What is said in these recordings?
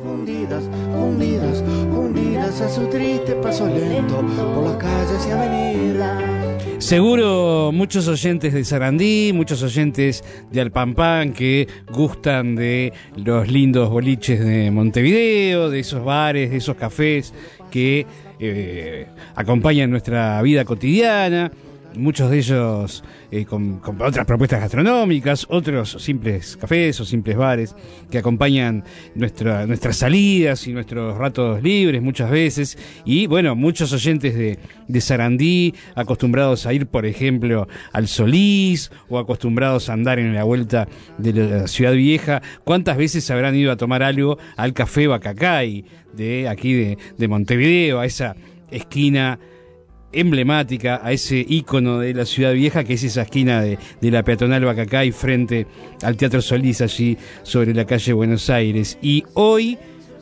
fundidas, fundidas, fundidas a su triste paso lento por las calles y avenidas. Seguro muchos oyentes de Sarandí, muchos oyentes de Alpampán que gustan de los lindos boliches de Montevideo, de esos bares, de esos cafés que acompañan nuestra vida cotidiana. Muchos de ellos con otras propuestas gastronómicas, otros simples cafés o simples bares que acompañan nuestras salidas y nuestros ratos libres muchas veces. Y bueno, muchos oyentes de Sarandí acostumbrados a ir, por ejemplo, al Solís o acostumbrados a andar en la vuelta de la Ciudad Vieja. ¿Cuántas veces habrán ido a tomar algo al Café Bacacay de aquí de Montevideo, a esa esquina emblemática, a ese ícono de la Ciudad Vieja, que es esa esquina de la peatonal Bacacay frente al Teatro Solís, allí sobre la calle Buenos Aires? Y hoy,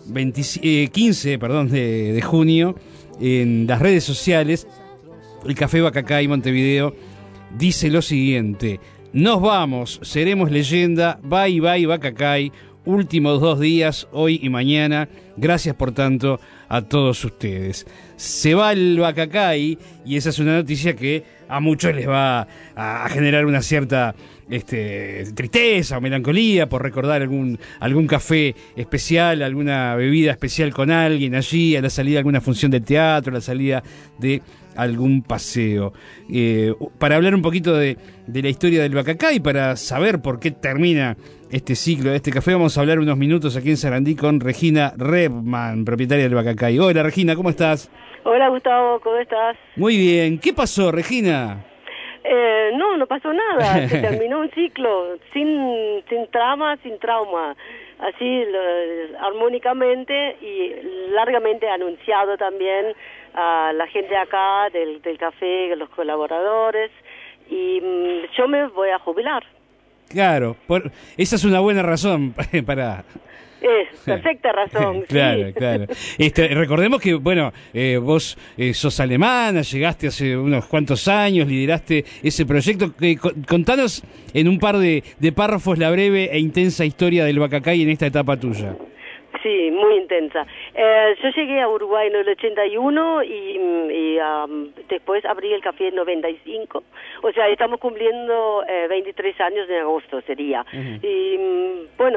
15 de junio, en las redes sociales, el Café Bacacay Montevideo dice lo siguiente: nos vamos, seremos leyenda, bye bye Bacacay, últimos 2 días, hoy y mañana, gracias por tanto a todos ustedes. Se va el Bacacay y esa es una noticia que a muchos les va a generar una cierta tristeza o melancolía por recordar algún café especial, alguna bebida especial con alguien allí, a la salida de alguna función de teatro, a la salida de algún paseo. Para hablar un poquito de la historia del Bacacay, para saber por qué termina este ciclo de este café, vamos a hablar unos minutos aquí en Sarandí con Regina Rebman, propietaria del Bacacay. Hola Regina, ¿cómo estás? Hola Gustavo, ¿cómo estás? Muy bien. ¿Qué pasó, Regina? No pasó nada. Se terminó un ciclo sin trama, sin trauma. Así armónicamente y largamente anunciado también a la gente acá del café, a los colaboradores. Y yo me voy a jubilar. Claro, esa es una buena razón para... Es perfecta razón. Claro, sí. Claro. Recordemos que, bueno, vos sos alemana, llegaste hace unos cuantos años, lideraste ese proyecto. Contanos en un par de párrafos la breve e intensa historia del Bacacay en esta etapa tuya. Sí, muy intensa. Yo llegué a Uruguay en el 81 y después abrí el café en 95. O sea, estamos cumpliendo 23 años en agosto sería. Uh-huh. Y bueno,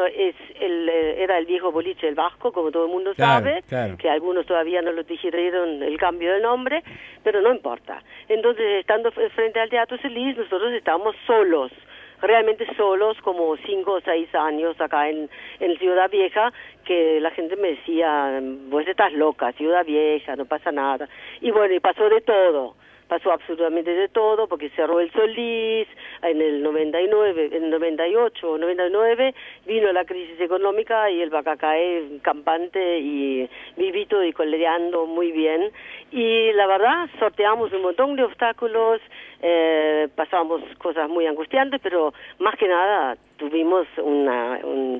era el viejo boliche El Vasco, como todo el mundo sabe, claro. Que algunos todavía no lo digirieron el cambio de nombre, pero no importa. Entonces, estando frente al Teatro Solís, nosotros estábamos solos. Realmente solos, como 5 o 6 años acá en Ciudad Vieja, que la gente me decía, vos estás loca, Ciudad Vieja, no pasa nada. Y bueno, y pasó de todo. Pasó absolutamente de todo, porque cerró el Solís en el 99, en el 98 o 99, vino la crisis económica y el Bacacay campante y vivito y colereando muy bien. Y la verdad, sorteamos un montón de obstáculos, pasamos cosas muy angustiantes, pero más que nada tuvimos una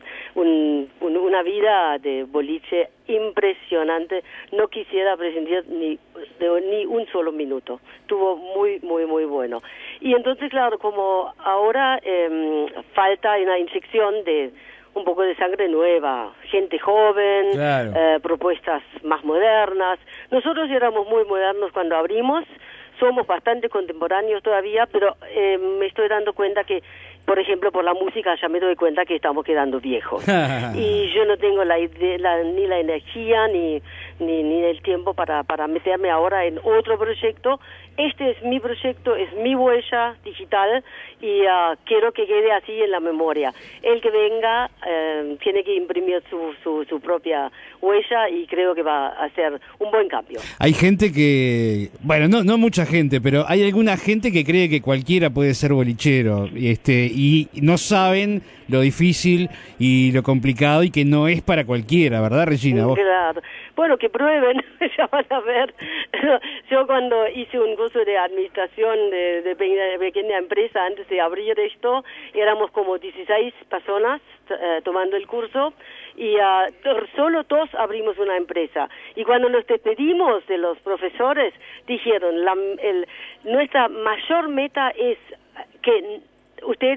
vida de boliche impresionante. No quisiera prescindir ni un solo minuto. Estuvo muy, muy, muy bueno. Y entonces, claro, como ahora falta una inyección de un poco de sangre nueva, gente joven, claro. Propuestas más modernas. Nosotros éramos muy modernos cuando abrimos, somos bastante contemporáneos todavía, pero me estoy dando cuenta que, por ejemplo, por la música ya me doy cuenta que estamos quedando viejos. Y yo no tengo ni la energía ni el tiempo para meterme ahora en otro proyecto. Este es mi proyecto, es mi huella digital y quiero que quede así en la memoria. El que venga tiene que imprimir su propia huella y creo que va a ser un buen cambio. Hay gente que, bueno, no mucha gente, pero hay alguna gente que cree que cualquiera puede ser bolichero y no saben lo difícil y lo complicado y que no es para cualquiera, ¿verdad, Regina? ¿Vos? Claro. Bueno, que prueben, ya van a ver. Yo cuando hice un curso de administración de pequeña empresa, antes de abrir esto, éramos como 16 personas tomando el curso y solo 2 abrimos una empresa. Y cuando nos despedimos de los profesores, dijeron, nuestra mayor meta es que ustedes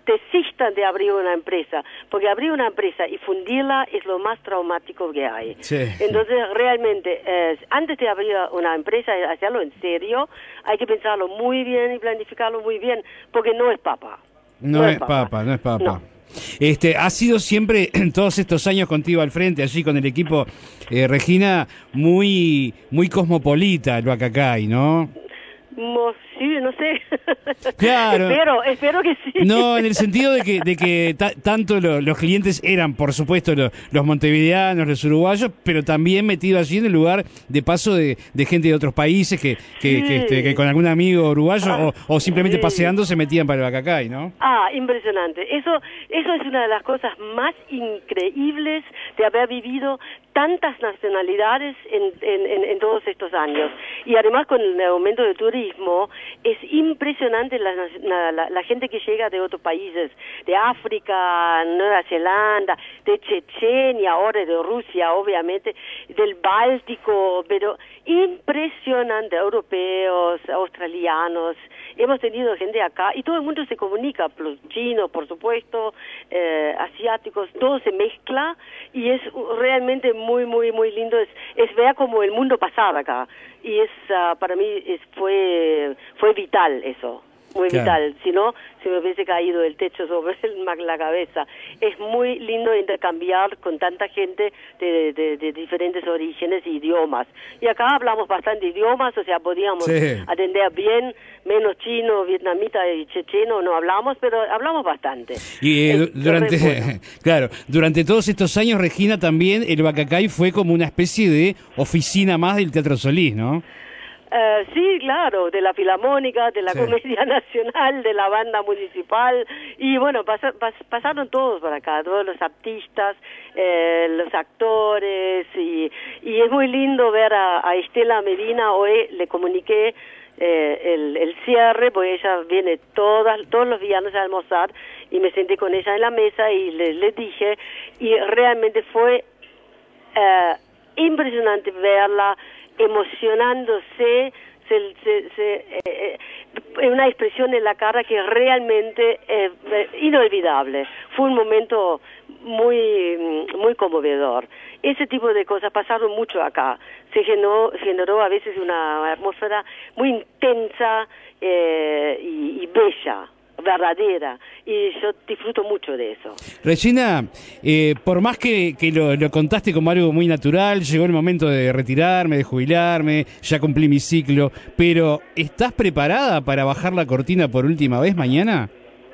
desistan de abrir una empresa, porque abrir una empresa y fundirla es lo más traumático que hay. Sí. Entonces, realmente, antes de abrir una empresa y hacerlo en serio, hay que pensarlo muy bien y planificarlo muy bien, porque no es papa. No es papa. No. Ha sido siempre, en todos estos años contigo al frente, allí con el equipo, Regina, muy cosmopolita el Bacacay, ¿no? Sí, no sé. Claro. Espero que sí. No, en el sentido de que tanto los clientes eran, por supuesto, los montevideanos, los uruguayos, pero también metido allí en el lugar de paso de gente de otros países que con algún amigo uruguayo o simplemente paseando se metían para el Bacacay, ¿no? Impresionante. Eso es una de las cosas más increíbles de haber vivido tantas nacionalidades en todos estos años. Y además con el aumento del turismo, es impresionante la gente que llega de otros países, de África, Nueva Zelanda, de Chechenia, ahora de Rusia, obviamente, del Báltico, pero impresionante, europeos, australianos. Hemos tenido gente acá y todo el mundo se comunica, los chinos, por supuesto, asiáticos, todo se mezcla y es realmente muy, muy, muy lindo. Es ver como el mundo pasaba acá y para mí fue vital eso. Muy vital, si no, se me hubiese caído el techo sobre la cabeza. Es muy lindo intercambiar con tanta gente de diferentes orígenes e idiomas. Y acá hablamos bastante idiomas, o sea, podíamos atender bien, menos chino, vietnamita y checheno no hablamos, pero hablamos bastante. Y durante todos estos años, Regina, también el Bacacay fue como una especie de oficina más del Teatro Solís, ¿no? Sí, claro, de la Filarmónica, de la Comedia Nacional, de la Banda Municipal, y bueno, pasaron todos por acá, todos los artistas, los actores, y es muy lindo ver a Estela Medina. Hoy le comuniqué el cierre, porque ella viene todos los viernes a almorzar, y me senté con ella en la mesa y le dije, y realmente fue impresionante verla emocionándose, una expresión en la cara que realmente inolvidable. Fue un momento muy muy conmovedor. Ese tipo de cosas pasaron mucho acá. Se generó a veces una atmósfera muy intensa y bella, verdadera, y yo disfruto mucho de eso. Regina, por más que lo contaste como algo muy natural, llegó el momento de retirarme, de jubilarme, ya cumplí mi ciclo, pero ¿estás preparada para bajar la cortina por última vez mañana?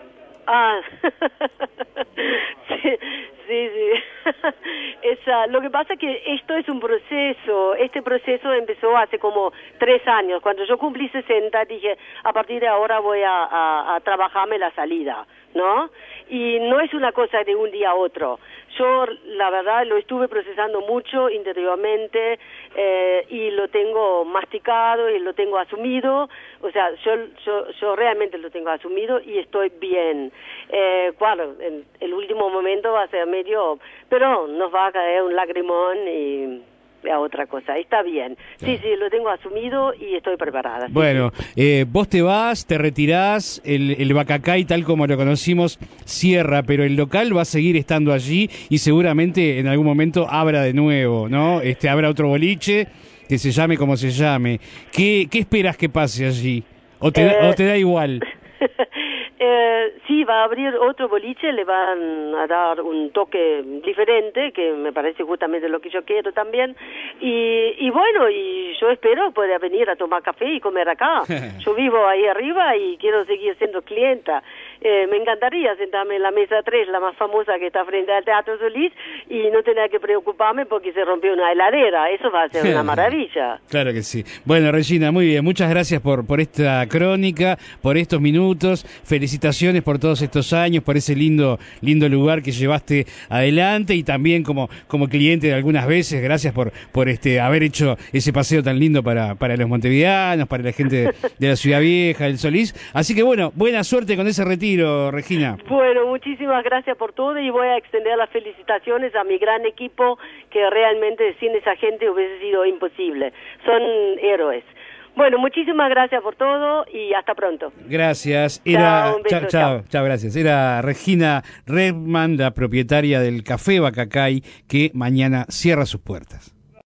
Sí. Lo que pasa es que esto es un proceso. Este proceso empezó hace como 3 años. Cuando yo cumplí 60, dije, a partir de ahora voy a trabajarme la salida, ¿no? Y no es una cosa de un día a otro. Yo, la verdad, lo estuve procesando mucho interiormente y lo tengo masticado y lo tengo asumido. O sea, yo realmente lo tengo asumido y estoy bien. Claro, en el último momento va a ser medio, pero nos va a caer un lagrimón y a otra cosa. Está bien. Sí, lo tengo asumido y estoy preparada. Bueno, vos te vas, te retirás, el Bacacay tal como lo conocimos cierra, pero el local va a seguir estando allí y seguramente en algún momento abra de nuevo, ¿no? Habrá otro boliche que se llame como se llame. ¿Qué esperas que pase allí? ¿O te da igual? Sí, va a abrir otro boliche, le van a dar un toque diferente, que me parece justamente lo que yo quiero también, y bueno, y yo espero poder venir a tomar café y comer acá. Yo vivo ahí arriba y quiero seguir siendo clienta. Me encantaría sentarme en la mesa 3, la más famosa que está frente al Teatro Solís, y no tener que preocuparme porque se rompió una heladera. Eso va a ser una maravilla. Claro que sí. Bueno, Regina, muy bien. Muchas gracias por esta crónica, por estos minutos. Felicitaciones por todos estos años, por ese lindo lugar que llevaste adelante y también como cliente de algunas veces. Gracias por haber hecho ese paseo tan lindo para los montevideanos, para la gente de la Ciudad Vieja, del Solís. Así que bueno, buena suerte con ese retiro, Regina. Bueno, muchísimas gracias por todo y voy a extender las felicitaciones a mi gran equipo, que realmente sin esa gente hubiese sido imposible. Son héroes. Bueno, muchísimas gracias por todo y hasta pronto. Gracias. Chao, un beso, chao, gracias. Era Regina Redman, la propietaria del Café Bacacay, que mañana cierra sus puertas.